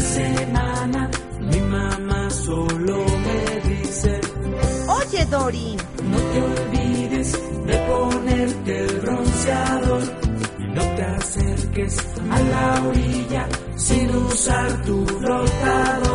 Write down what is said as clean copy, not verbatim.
semana mi mamá solo me dice: Oye, Dorin, no te olvides de ponerte el bronceador y no te acerques a la orilla sin usar tu flotador.